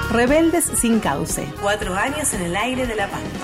Rebeldes sin cauce. 4 años en el aire de La Pampa.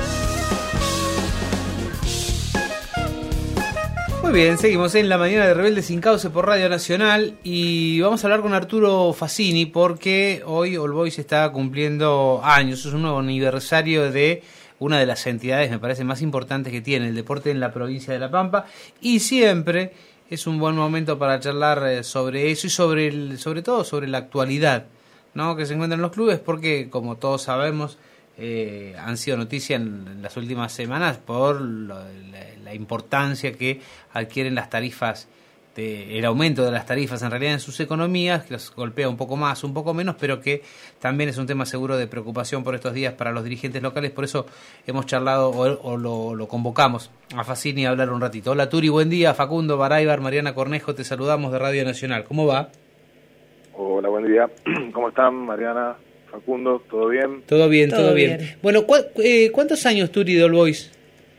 Muy bien, seguimos en la mañana de Rebeldes sin Cauce por Radio Nacional y vamos a hablar con Arturo Fassini porque hoy All Boys está cumpliendo años, es un nuevo aniversario de una de las entidades, me parece, más importantes que tiene el deporte en la provincia de La Pampa, y siempre es un buen momento para charlar sobre eso y sobre todo sobre la actualidad, ¿no?, que se encuentra en los clubes, porque como todos sabemos han sido noticia en las últimas semanas por la importancia que adquieren las tarifas, el aumento de las tarifas en realidad en sus economías, que los golpea un poco más, un poco menos, pero que también es un tema seguro de preocupación por estos días para los dirigentes locales. Por eso hemos charlado o lo convocamos a Fassini a hablar un ratito. Hola Turi, buen día. Facundo Baraybar, Mariana Cornejo, te saludamos de Radio Nacional. ¿Cómo va? Hola, buen día. ¿Cómo están, Mariana, Facundo? ¿Todo bien? Todo bien, todo bien. Bueno, ¿cuántos años, Turi, de All Boys?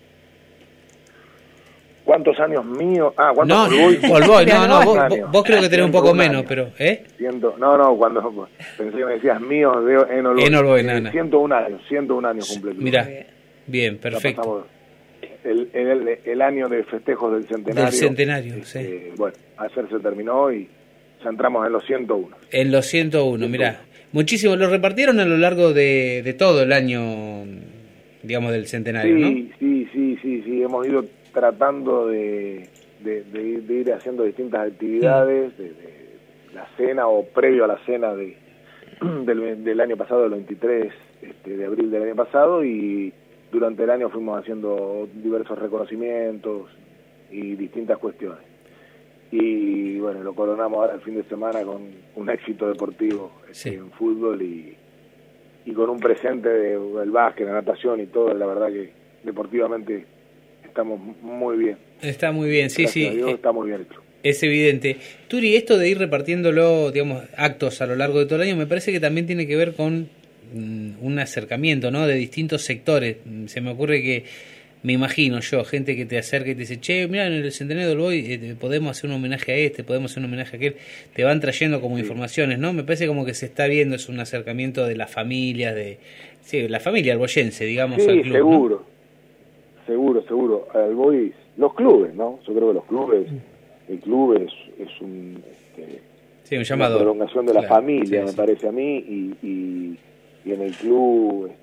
¿Cuántos años míos? ¿Cuántos no, All Boys? Vos creo que tenés un poco menos, pero... Cuando pensé que me decías míos en All Boys. En All Boys, 101 años cumple. Mirá, bien, perfecto. El año de festejos del centenario. Del centenario, sí. Bueno, ayer se terminó y ya entramos en los 101. En los 101, mirá. Muchísimo, lo repartieron a lo largo de todo el año, digamos, del centenario, ¿no? Sí, hemos ido tratando de ir haciendo distintas actividades, de la cena o previo a la cena del año pasado, del 23 de abril del año pasado, y durante el año fuimos haciendo diversos reconocimientos y distintas cuestiones. Y bueno, lo coronamos ahora el fin de semana con un éxito deportivo en fútbol y con un presente del básquet, la natación y todo. La verdad que deportivamente estamos muy bien. Está muy bien, sí. Gracias a Dios, está muy bien hecho. Es evidente. Turi, esto de ir repartiéndolo, digamos, actos a lo largo de todo el año, me parece que también tiene que ver con un acercamiento, ¿no?, de distintos sectores. Se me ocurre que, me imagino yo, gente que te acerca y te dice, che, mira, en el centenario del Boy podemos hacer un homenaje a podemos hacer un homenaje a aquel, te van trayendo como informaciones, ¿no? Me parece como que se está viendo, es un acercamiento de las familias, la familia alboyense, digamos, al club, seguro, ¿no? Seguro, al Boy, los clubes, ¿no? Yo creo que los clubes, el club es un llamado, una prolongación de la familia, me parece a mí, y en el club,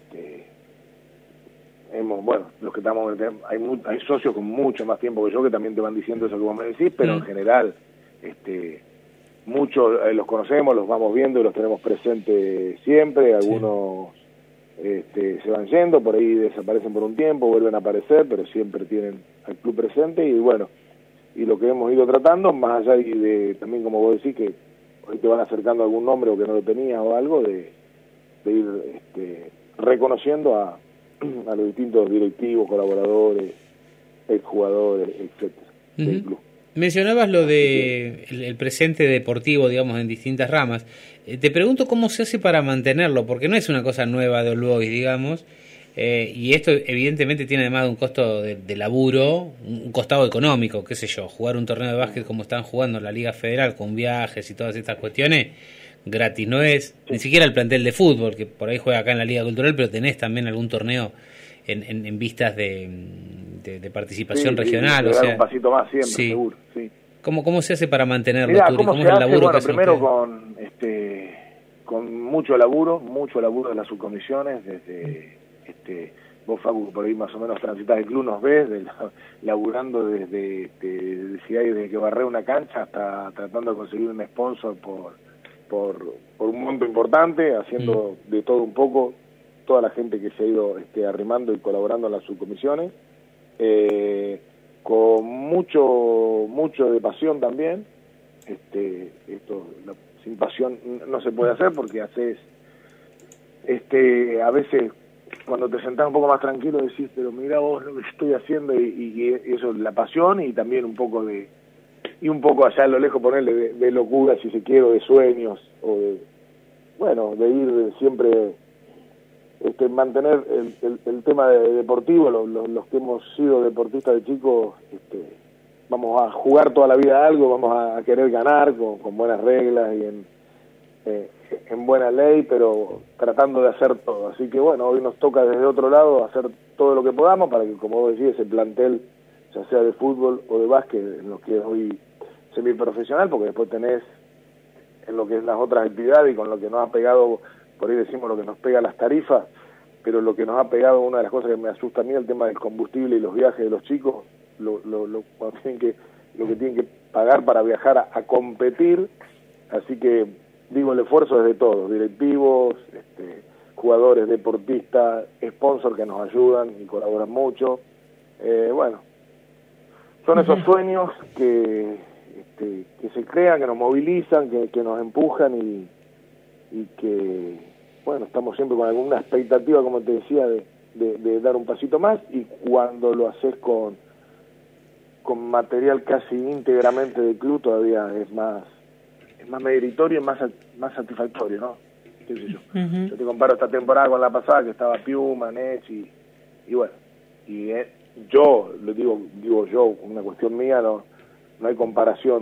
los que estamos, hay socios con mucho más tiempo que yo que también te van diciendo eso que vos me decís, pero en general, muchos los conocemos, los vamos viendo y los tenemos presentes siempre. Algunos se van yendo, por ahí desaparecen por un tiempo, vuelven a aparecer, pero siempre tienen al club presente. Y bueno, y lo que hemos ido tratando, más allá de también, como vos decís, que hoy te van acercando algún nombre o que no lo tenías o algo, de ir reconociendo a los distintos directivos, colaboradores, exjugadores, etcétera, del club. Mencionabas lo de el presente deportivo, digamos, en distintas ramas. Te pregunto cómo se hace para mantenerlo, porque no es una cosa nueva de All Boys, digamos, y esto evidentemente tiene además de un costo de laburo, un costado económico, qué sé yo, jugar un torneo de básquet como están jugando en la Liga Federal, con viajes y todas estas cuestiones, gratis no es, ni siquiera el plantel de fútbol, que por ahí juega acá en la Liga Cultural, pero tenés también algún torneo en vistas de participación regional. O sea, un pasito más siempre, seguro. Sí. ¿Cómo se hace para mantenerlo? Mirá, ¿Cómo es el laburo que primero con mucho laburo de las subcomisiones, desde vos, Facu, por ahí más o menos transitas el club, nos ves, laburando desde que barré una cancha hasta tratando de conseguir un sponsor por un monto importante, haciendo de todo un poco, toda la gente que se ha ido arrimando y colaborando en las subcomisiones, con mucho de pasión también. Sin pasión no se puede hacer, porque haces a veces cuando te sentás un poco más tranquilo decís, pero mira vos lo que estoy haciendo, y eso, la pasión, y también un poco allá a lo lejos ponerle de locura, si se quiere, o de sueños, o de ir siempre mantener el tema deportivo. Los que hemos sido deportistas de chicos, vamos a jugar toda la vida a algo, vamos a querer ganar con buenas reglas y en buena ley, pero tratando de hacer todo. Así que bueno, hoy nos toca desde otro lado hacer todo lo que podamos para que, como vos decís, ese plantel, ya sea de fútbol o de básquet, en lo que es hoy semiprofesional, porque después tenés en lo que es las otras actividades y con lo que nos ha pegado, por ahí decimos lo que nos pega las tarifas, pero lo que nos ha pegado, una de las cosas que me asusta a mí, el tema del combustible y los viajes de los chicos, cuando tienen que, lo que tienen que pagar para viajar a competir. Así que digo, el esfuerzo es de todos, directivos, jugadores, deportistas, sponsors que nos ayudan y colaboran mucho. Bueno, son esos sueños que se crean, que nos movilizan, que nos empujan y que, bueno, estamos siempre con alguna expectativa, como te decía, de dar un pasito más, y cuando lo haces con material casi íntegramente del club todavía es más meritorio y más satisfactorio, ¿no? ¿Qué sé yo? Yo te comparo esta temporada con la pasada, que estaba Piuma, Nech y bueno, y yo, lo digo yo, una cuestión mía, no hay comparación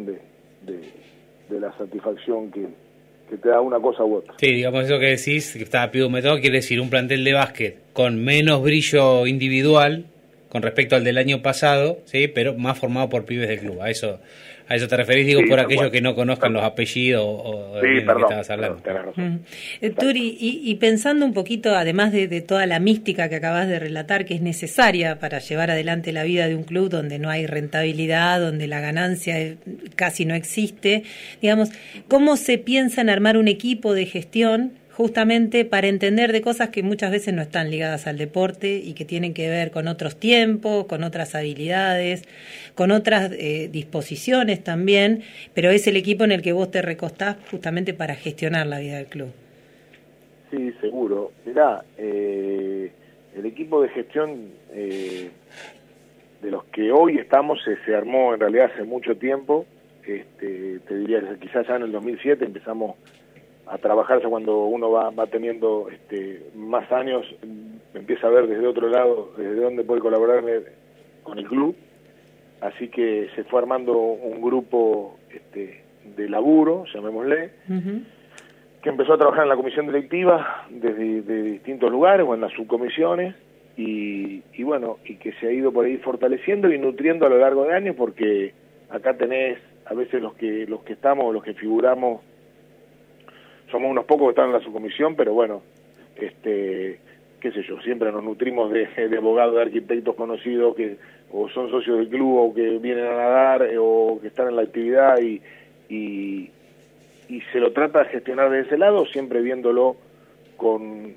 de la satisfacción que te da una cosa u otra. Sí, digamos eso que decís, que estaba Piuma, quiere decir un plantel de básquet con menos brillo individual con respecto al del año pasado, sí, pero más formado por pibes del club. A eso te referís, digo, sí, por aquellos que no conozcan los apellidos o de lo que estabas hablando. Turi, y pensando un poquito, además de toda la mística que acabas de relatar, que es necesaria para llevar adelante la vida de un club donde no hay rentabilidad, donde la ganancia casi no existe, digamos, ¿cómo se piensa en armar un equipo de gestión justamente para entender de cosas que muchas veces no están ligadas al deporte y que tienen que ver con otros tiempos, con otras habilidades, con otras disposiciones también, pero es el equipo en el que vos te recostás justamente para gestionar la vida del club? Sí, seguro. Mirá, el equipo de gestión de los que hoy estamos se armó en realidad hace mucho tiempo. Te diría que quizás ya en el 2007 empezamos a trabajarse. Cuando uno va teniendo más años, empieza a ver desde otro lado, desde dónde puede colaborar con el club. Así que se fue armando un grupo de laburo, llamémosle, que empezó a trabajar en la comisión directiva de distintos lugares o en las subcomisiones, y bueno, y que se ha ido por ahí fortaleciendo y nutriendo a lo largo de años, porque acá tenés a veces los que estamos, los que figuramos, somos unos pocos que están en la subcomisión, pero bueno, qué sé yo, siempre nos nutrimos de abogados, de arquitectos conocidos que o son socios del club o que vienen a nadar o que están en la actividad, y se lo trata de gestionar de ese lado, siempre viéndolo con,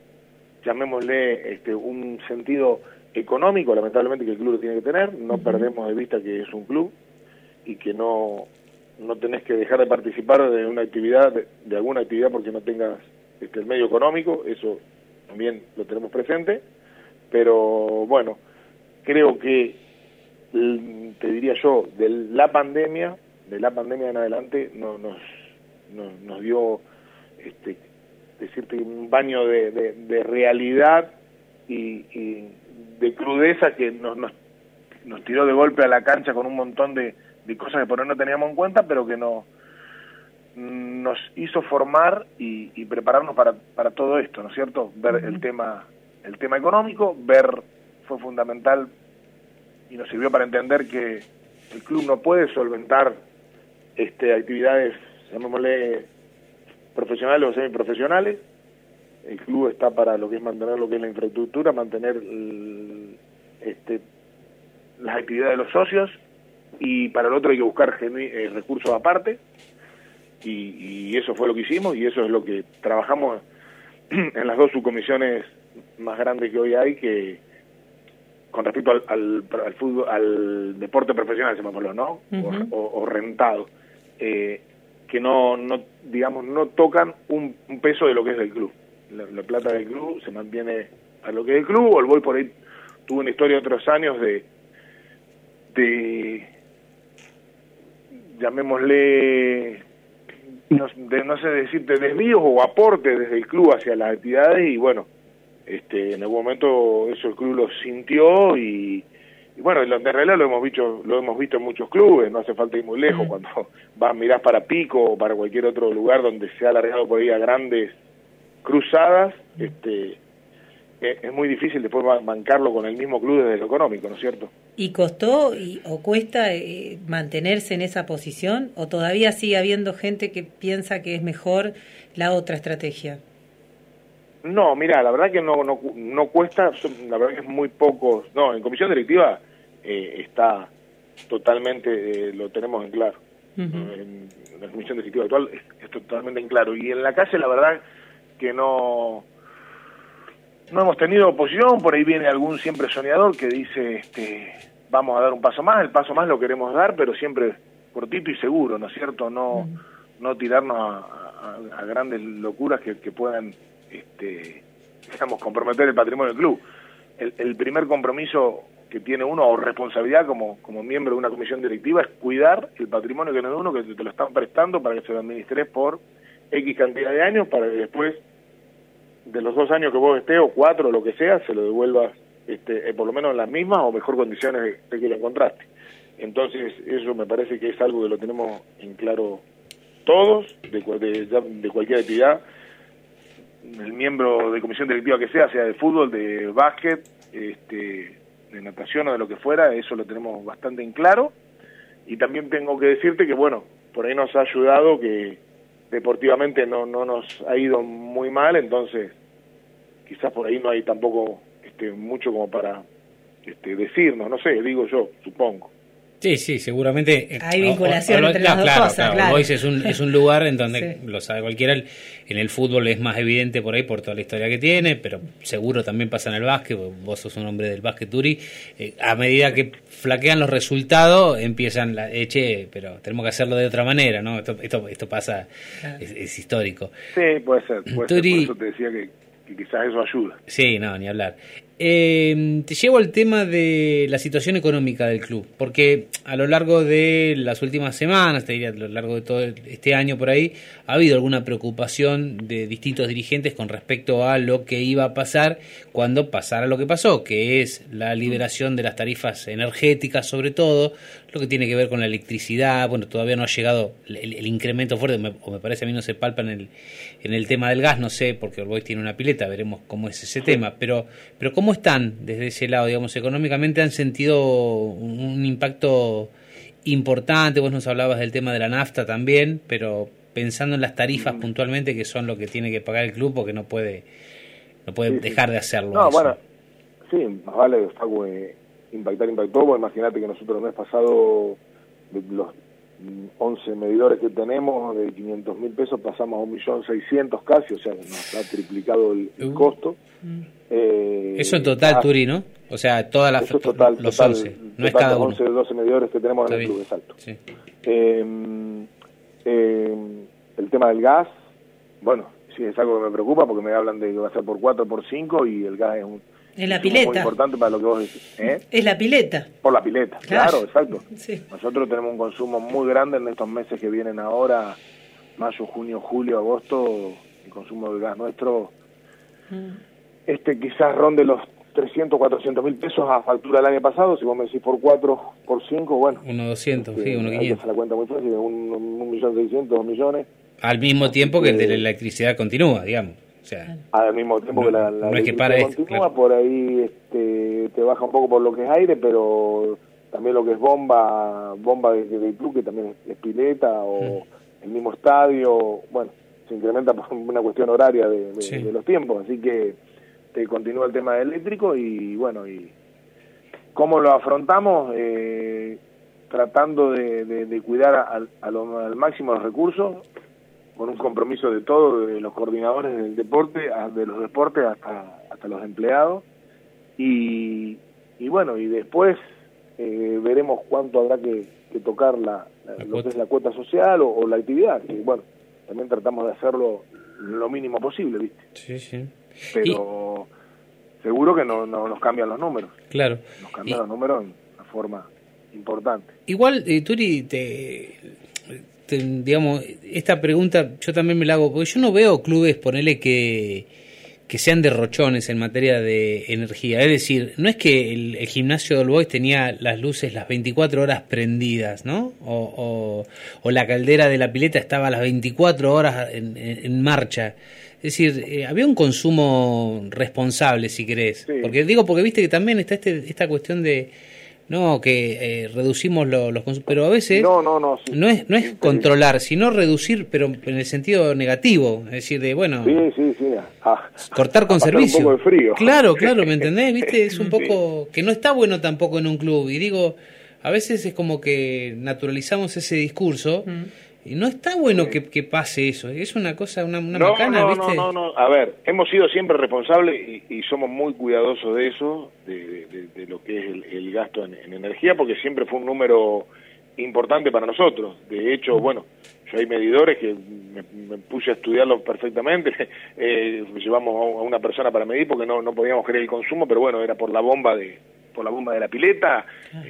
llamémosle, un sentido económico, lamentablemente, que el club lo tiene que tener. No perdemos de vista que es un club y que no tenés que dejar de participar de una actividad, de alguna actividad, porque no tengas el medio económico. Eso también lo tenemos presente, pero bueno, creo que, te diría yo, de la pandemia en adelante nos dio, decirte, un baño de realidad y de crudeza que nos tiró de golpe a la cancha con un montón de cosas que por ahí no teníamos en cuenta, pero que nos hizo formar y prepararnos para todo esto, ¿no es cierto? Ver el tema económico, fue fundamental y nos sirvió para entender que el club no puede solventar actividades, llamémosle, profesionales o semiprofesionales. El club está para lo que es mantener lo que es la infraestructura, mantener las actividades de los socios, y para el otro hay que buscar recursos aparte, y eso fue lo que hicimos, y eso es lo que trabajamos en las dos subcomisiones más grandes que hoy hay, que con respecto al fútbol, al deporte profesional, llamémoslo, ¿no? O rentado, que no digamos, no tocan un peso de lo que es del club. La plata del club se mantiene a lo que es el club. O el Boy por ahí tuvo una historia de otros años de llamémosle, no sé decirte, desvíos o aportes desde el club hacia las actividades, y bueno, en algún momento eso el club lo sintió y bueno, de realidad lo hemos visto en muchos clubes, no hace falta ir muy lejos, cuando mirás para Pico o para cualquier otro lugar donde se ha alargado por ahí a grandes cruzadas, es muy difícil después bancarlo con el mismo club desde lo económico, ¿no es cierto? ¿Y costó o cuesta mantenerse en esa posición, o todavía sigue habiendo gente que piensa que es mejor la otra estrategia? No, mira, la verdad que no cuesta, la verdad que es muy poco. No, en comisión directiva está totalmente, lo tenemos en claro. En la comisión directiva actual es totalmente en claro. Y en la calle la verdad que no hemos tenido oposición. Por ahí viene algún siempre soñador que dice, vamos a dar un paso más, el paso más lo queremos dar, pero siempre cortito y seguro, ¿no es cierto? No tirarnos a grandes locuras que puedan digamos, comprometer el patrimonio del club. El primer compromiso que tiene uno, o responsabilidad como miembro de una comisión directiva, es cuidar el patrimonio que no es uno, que te lo están prestando para que se lo administres por X cantidad de años, para que después de los 2 años que vos estés, o 4, o lo que sea, se lo devuelvas por lo menos en las mismas o mejor condiciones de que lo encontraste. Entonces eso me parece que es algo que lo tenemos en claro todos, de cualquier actividad. El miembro de comisión directiva que sea de fútbol, de básquet, de natación o de lo que fuera, eso lo tenemos bastante en claro. Y también tengo que decirte que, bueno, por ahí nos ha ayudado que deportivamente no nos ha ido muy mal, entonces quizás por ahí no hay tampoco mucho como para decirnos, no sé, digo yo, supongo. Sí, seguramente. Hay vinculación entre las dos cosas, claro. Boys es un lugar en donde, sí, lo sabe cualquiera, en el fútbol es más evidente por ahí, por toda la historia que tiene, pero seguro también pasa en el básquet. Vos sos un hombre del básquet, Turi. A medida que flaquean los resultados, empiezan pero tenemos que hacerlo de otra manera, ¿no? Esto pasa, claro, es histórico. Sí, puede ser. Turi, por eso te decía que quizás eso ayuda. Sí, no, ni hablar. Te llevo al tema de la situación económica del club, porque a lo largo de las últimas semanas, te diría a lo largo de todo este año por ahí, ha habido alguna preocupación de distintos dirigentes con respecto a lo que iba a pasar cuando pasara lo que pasó, que es la liberación de las tarifas energéticas, sobre todo, lo que tiene que ver con la electricidad. Bueno, todavía no ha llegado el incremento fuerte, o me parece a mí no se palpa en el tema del gas, no sé, porque All Boys tiene una pileta, veremos cómo es ese tema, pero ¿cómo están desde ese lado, digamos, económicamente? ¿Han sentido un impacto importante? Vos nos hablabas del tema de la nafta también, pero pensando en las tarifas puntualmente, que son lo que tiene que pagar el club, porque no puede dejar de hacerlo. No, eso. Bueno, sí, más vale, Facu, impactó, porque imagínate que nosotros el mes pasado, de los 11 medidores que tenemos, de 500.000 pesos pasamos a 1.600.000 casi, o sea, nos ha triplicado el costo. Eso en total, Turi, ¿no? O sea, todas las los 11, no es cada uno. 12 medidores que tenemos en el club, exacto. Sí. El tema del gas, bueno, sí es algo que me preocupa, porque me hablan de que va a ser por 4, por 5, y el gas es la pileta. muy importante para lo que vos decís. Es la pileta. Por la pileta, claro, exacto. Sí. Nosotros tenemos un consumo muy grande en estos meses que vienen ahora, mayo, junio, julio, agosto. El consumo del gas nuestro quizás ronde los 300, 400.000 pesos a factura el año pasado. Si vos me decís por 4, por 5, bueno, 1.200, sí, 1.500. Se la cuenta muy fácil, 1.600.000, 2 millones. Al mismo tiempo que el de la electricidad continúa, digamos. O sea, al mismo tiempo que la no es que para continúa, claro. Por ahí te baja un poco por lo que es aire, pero también lo que es bomba del club, que también es pileta, o el mismo estadio, bueno, se incrementa por una cuestión horaria de los tiempos, así que te continúa el tema eléctrico. Y bueno, y ¿cómo lo afrontamos? Tratando de cuidar al máximo los recursos, con un compromiso de todos, de los coordinadores del deporte, de los deportes hasta los empleados, y bueno, y después veremos cuánto habrá que tocar lo que es la cuota social o la actividad, que bueno, también tratamos de hacerlo lo mínimo posible, ¿viste? Sí. Pero seguro que no nos cambian los números. Claro. Nos cambian los números en una forma importante. Igual, Turi, digamos, esta pregunta yo también me la hago, porque yo no veo clubes, ponele, que que sean derrochones en materia de energía. Es decir, no es que el gimnasio de All Boys tenía las luces las 24 horas prendidas, ¿no? O la caldera de la pileta estaba las 24 horas en marcha. Es decir, había un consumo responsable, si querés. Sí. Porque viste que también está esta cuestión de que reducimos los consumos, pero a veces sí. no es controlar, sino reducir, pero en el sentido negativo, es decir, de sí. Cortar con servicio. Un poco de frío. Claro, ¿me entendés? ¿Viste? Es un poco que no está bueno tampoco en un club, y digo, a veces es como que naturalizamos ese discurso. Y no está bueno que pase eso, es una cosa, una macana, ¿viste? No, a ver, hemos sido siempre responsables y somos muy cuidadosos de eso, de lo que es el gasto en energía, porque siempre fue un número importante para nosotros. De hecho, yo hay medidores que me puse a estudiarlos perfectamente, llevamos a una persona para medir porque no podíamos creer el consumo, pero bueno, era por la bomba de la pileta.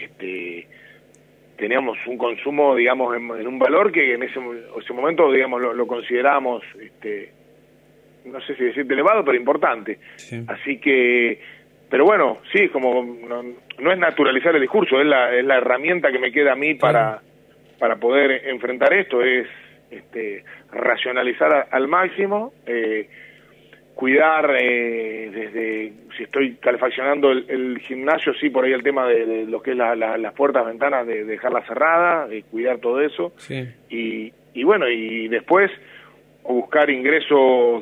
Teníamos un consumo, digamos, en un valor que en ese momento, digamos, lo considerábamos, no sé si decirte elevado, pero importante. Sí. Así que, pero bueno, sí, como no es naturalizar el discurso, es la herramienta que me queda a mí para poder enfrentar esto, es racionalizar al máximo, cuidar desde si estoy calefaccionando el gimnasio, sí, por ahí el tema de lo que es las puertas, ventanas, de dejarlas cerradas, cuidar todo eso. Sí. Y bueno, y después buscar ingresos,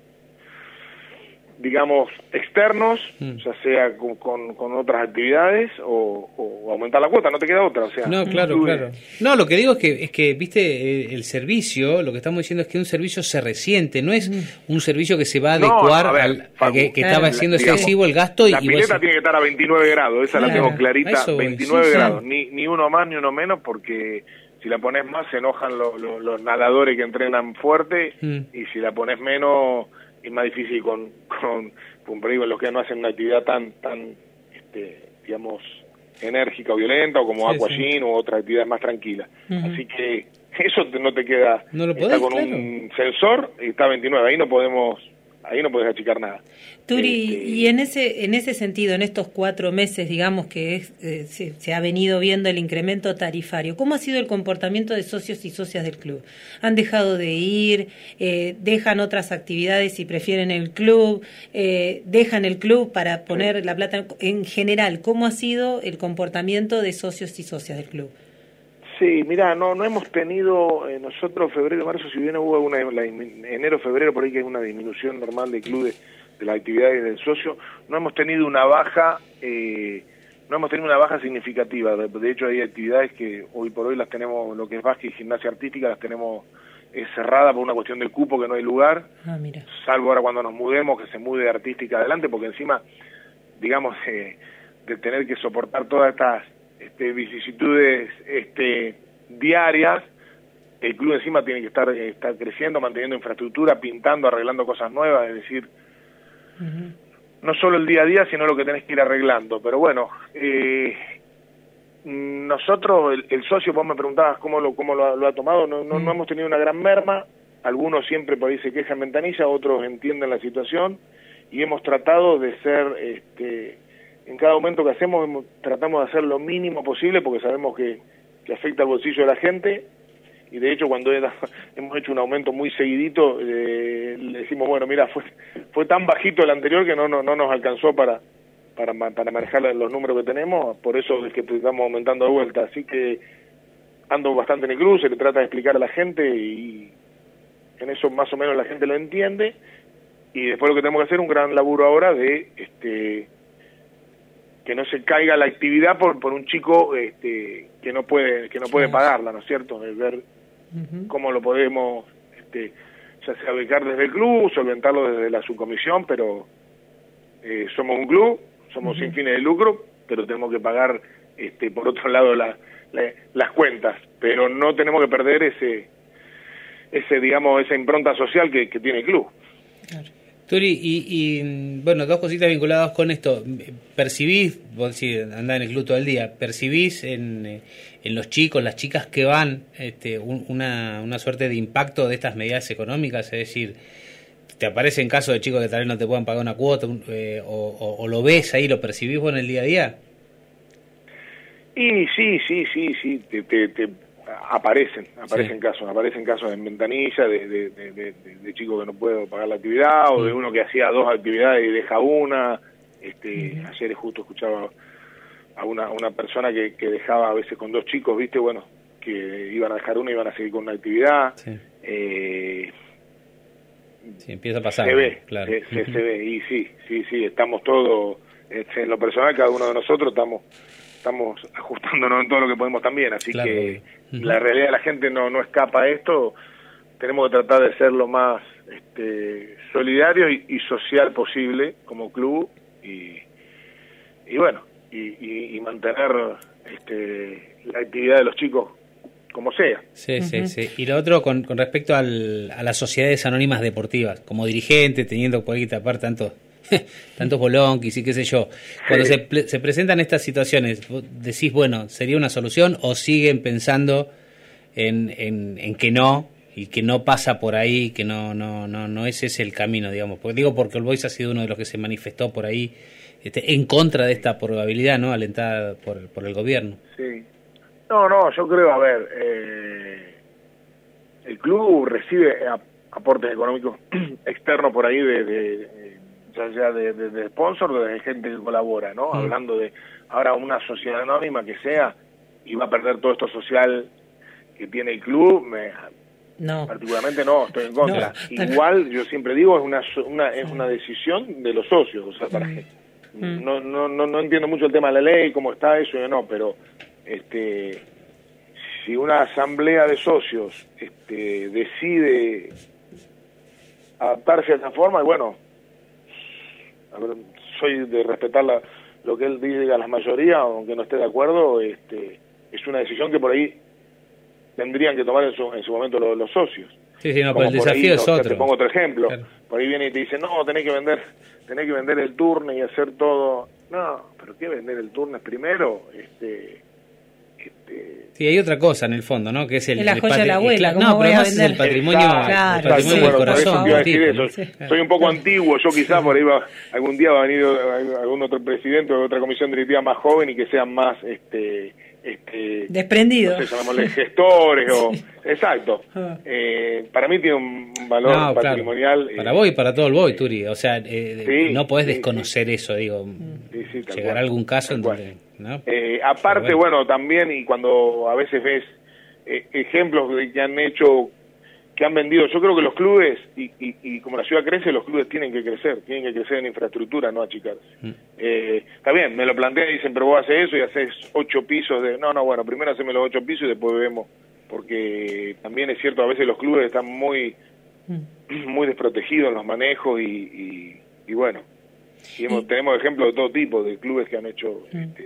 digamos, externos, ya sea con otras actividades o aumentar la cuota, no te queda otra, o sea. No, claro. No, lo que digo es que viste, el servicio, lo que estamos diciendo es que un servicio se resiente, no es un servicio que se va a adecuar a que estaba haciendo excesivo el gasto. La pileta tiene que estar a 29 grados, esa la tengo clarita, 29 grados, ni uno más ni uno menos, porque si la pones más se enojan los nadadores que entrenan fuerte, y si la pones menos es más difícil con los que no hacen una actividad tan digamos, enérgica o violenta, o como aquagym u otra actividad más tranquila. Así que eso no te queda. No lo podés, está con un sensor y está a 29, ahí no podés achicar nada. Turi, y en ese sentido, en estos 4 meses, digamos que se ha venido viendo el incremento tarifario, ¿cómo ha sido el comportamiento de socios y socias del club? ¿Han dejado de ir? ¿Dejan otras actividades y prefieren el club? ¿Dejan el club para poner la plata? En general, ¿cómo ha sido el comportamiento de socios y socias del club? Sí, mira, no hemos tenido, nosotros febrero, marzo, si bien hubo enero, febrero, por ahí que hay una disminución normal de clubes, de las actividades del socio, no hemos tenido una baja significativa. De hecho, hay actividades que hoy por hoy las tenemos, lo que es básquet y gimnasia artística, las tenemos cerradas por una cuestión del cupo, que no hay lugar, mira. Salvo ahora cuando nos mudemos, que se mude artística adelante, porque encima, digamos, de tener que soportar todas estas vicisitudes diarias, el club encima tiene que estar creciendo, manteniendo infraestructura, pintando, arreglando cosas nuevas, es decir, no solo el día a día, sino lo que tenés que ir arreglando. Pero bueno, nosotros, el socio, vos me preguntabas cómo lo ha tomado, no hemos tenido una gran merma, algunos siempre por ahí se quejan en ventanilla, otros entienden la situación, y hemos tratado de ser, en cada aumento que hacemos, tratamos de hacer lo mínimo posible, porque sabemos que afecta al bolsillo de la gente, y de hecho cuando hemos hecho un aumento muy seguidito, le decimos, bueno, mira, fue tan bajito el anterior que no nos alcanzó para manejar los números que tenemos, por eso es que estamos aumentando de vuelta. Así que ando bastante en el club, se le trata de explicar a la gente, y en eso más o menos la gente lo entiende, y después lo que tenemos que hacer es un gran laburo ahora de que no se caiga la actividad por un chico que no puede pagarla, ¿no es cierto? De ver cómo lo podemos ya sea becar desde el club, solventarlo desde la subcomisión, pero somos un club, somos sin fines de lucro, pero tenemos que pagar por otro lado las cuentas, pero no tenemos que perder esa impronta social que tiene el club. Claro. Turi, y bueno, dos cositas vinculadas con esto. ¿Percibís, vos decís, andás en el club todo el día, percibís en los chicos, las chicas que van, una suerte de impacto de estas medidas económicas? Es decir, ¿Te aparece en caso de chicos que tal vez no te puedan pagar una cuota o lo ves ahí, lo percibís vos en el día a día? Y sí, te aparecen casos en ventanilla de chicos que no pueden pagar la actividad, o de uno que hacía 2 actividades y deja una. Ayer justo escuchaba a una persona que dejaba a veces con 2 chicos, viste, bueno, que iban a dejar una y iban a seguir con una actividad. Sí, empieza a pasar. Se ve, claro. se ve, y sí, estamos todos, en lo personal, cada uno de nosotros estamos ajustándonos en todo lo que podemos también, así claro, que la realidad de la gente no escapa a esto. Tenemos que tratar de ser lo más solidario y social posible como club, y bueno, y mantener la actividad de los chicos como sea. Sí. Y lo otro con respecto a las sociedades anónimas deportivas, como dirigente, teniendo por ahí que tapar tantos bolonquis y qué sé yo, cuando se presentan estas situaciones, ¿vos decís, bueno, sería una solución, o siguen pensando en que no, y que no pasa por ahí, que no ese es el camino, digamos? Porque All Boys ha sido uno de los que se manifestó por ahí en contra de esta probabilidad, ¿no?, alentada por el gobierno. Sí. No, yo creo, a ver, el club recibe aportes económicos externos por ahí ya sea de sponsor, de gente que colabora, ¿no? Hablando de ahora una sociedad anónima que sea, y va a perder todo esto social que tiene el club, particularmente no, estoy en contra. No, igual, yo siempre digo, es una decisión de los socios, o sea, para que no entiendo mucho el tema de la ley, cómo está eso, no, pero si una asamblea de socios decide adaptarse a esa forma, y bueno, soy de respetar lo que él diga a la mayoría, aunque no esté de acuerdo, es una decisión que por ahí tendrían que tomar en su momento los socios. Sí, no, pero el desafío es otro. Te pongo otro ejemplo. Claro. Por ahí viene y te dice, no, tenés que vender el turno y hacer todo. No, pero ¿qué vender el turno primero? Sí, hay otra cosa en el fondo, ¿no? Que es la joya de la abuela. No, pero además es el patrimonio, el patrimonio del corazón. Soy un poco antiguo, yo quizás por ahí algún día va a venir algún otro presidente o otra comisión directiva más joven y que sean más desprendidos, no sé, llamémosle gestores o exacto. Para mí tiene un valor patrimonial, claro. Para vos y para todo el Boy, Turi, o sea, no podés desconocer eso, digo. Llegará algún caso en donde, ¿no? Aparte, bueno, también, y cuando a veces ves ejemplos que han hecho, que han vendido, yo creo que los clubes, y como la ciudad crece, los clubes tienen que crecer en infraestructura, no achicarse. Está bien, me lo plantean y dicen, pero vos haces eso y haces 8 pisos de... No, bueno, primero haceme los 8 pisos y después vemos, porque también es cierto, a veces los clubes están muy desprotegidos en los manejos y bueno, tenemos ejemplos de todo tipo, de clubes que han hecho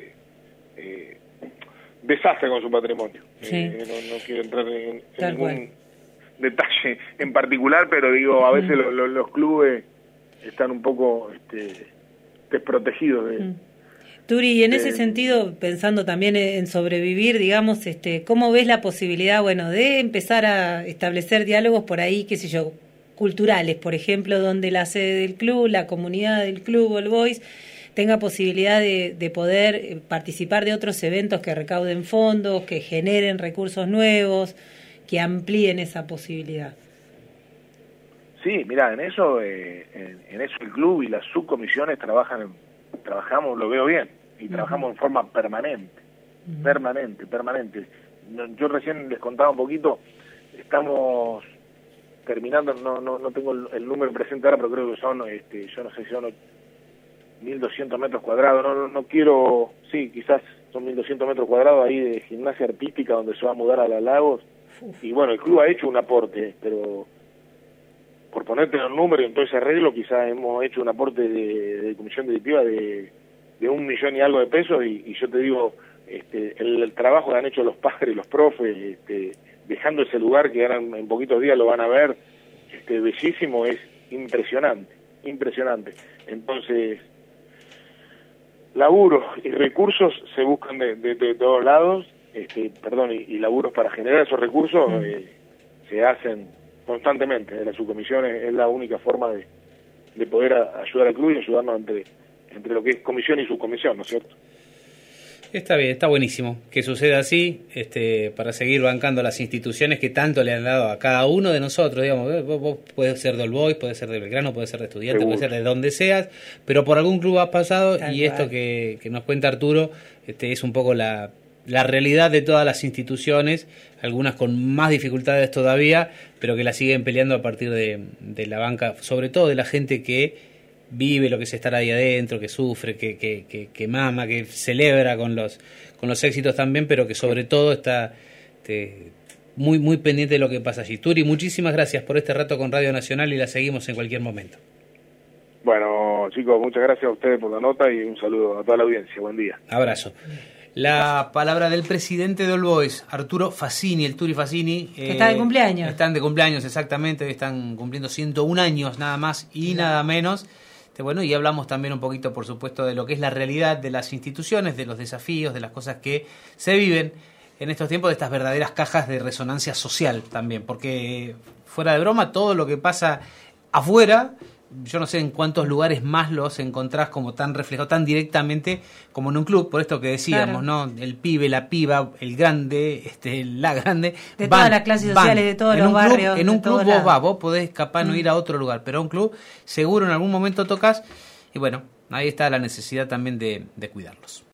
desastre con su patrimonio. No quiero entrar en ningún detalle en particular, pero digo, a veces los clubes están un poco desprotegidos de... Turi, y en ese sentido, pensando también en sobrevivir, digamos, ¿cómo ves la posibilidad, bueno, de empezar a establecer diálogos por ahí, qué sé yo, culturales, por ejemplo, donde la sede del club, la comunidad del club All Boys tenga posibilidad de poder participar de otros eventos que recauden fondos, que generen recursos nuevos, que amplíen esa posibilidad? Sí, mira, en eso el club y las subcomisiones trabajamos, lo veo bien, y trabajamos en forma permanente. Yo recién les contaba un poquito, estamos terminando, no tengo el número presente ahora, pero creo que son, yo no sé si son 1.200 metros cuadrados, no quiero, sí, quizás son 1.200 metros cuadrados ahí de gimnasia artística donde se va a mudar a la Lagos. Y bueno, el club ha hecho un aporte, pero por ponerte los números en todo ese arreglo, quizás hemos hecho un aporte de comisión directiva de 1 millón y algo de pesos, y yo te digo, el trabajo que han hecho los padres, los profes, dejando ese lugar que ahora en poquitos días lo van a ver, bellísimo, es impresionante. Entonces, laburos y recursos se buscan de todos lados, y laburos para generar esos recursos se hacen constantemente. La subcomisión es la única forma de poder ayudar al club y ayudarnos entre lo que es comisión y subcomisión, ¿no es cierto? Está bien, está buenísimo que suceda así, para seguir bancando las instituciones que tanto le han dado a cada uno de nosotros, digamos. Vos podés ser de All Boys, podés ser de Belgrano, podés ser de Estudiantes, podés ser de donde seas, pero por algún club has pasado. Tal y cual. Esto que nos cuenta Arturo es un poco la realidad de todas las instituciones, algunas con más dificultades todavía, pero que la siguen peleando a partir de la banca, sobre todo de la gente que vive lo que es estar ahí adentro, que sufre, que mama, que celebra con los éxitos también, pero que sobre todo está muy muy pendiente de lo que pasa allí. Turi, muchísimas gracias por este rato con Radio Nacional y la seguimos en cualquier momento. Bueno, chicos, muchas gracias a ustedes por la nota y un saludo a toda la audiencia. Buen día. Abrazo. La palabra del presidente de All Boys, Arturo Fassini, el Turi Fassini. Que está de cumpleaños. Están de cumpleaños, exactamente. Están cumpliendo 101 años, nada más y nada menos. Bueno, y hablamos también un poquito, por supuesto, de lo que es la realidad de las instituciones, de los desafíos, de las cosas que se viven en estos tiempos, de estas verdaderas cajas de resonancia social también, porque fuera de broma, todo lo que pasa afuera, yo no sé en cuántos lugares más los encontrás como tan reflejado, tan directamente como en un club, por esto que decíamos, claro, ¿no? El pibe, la piba, el grande, la grande. De todas las clases sociales, de todos los barrios. En un club vos podés capaz no ir a otro lugar, pero a un club seguro en algún momento tocas y bueno, ahí está la necesidad también de cuidarlos.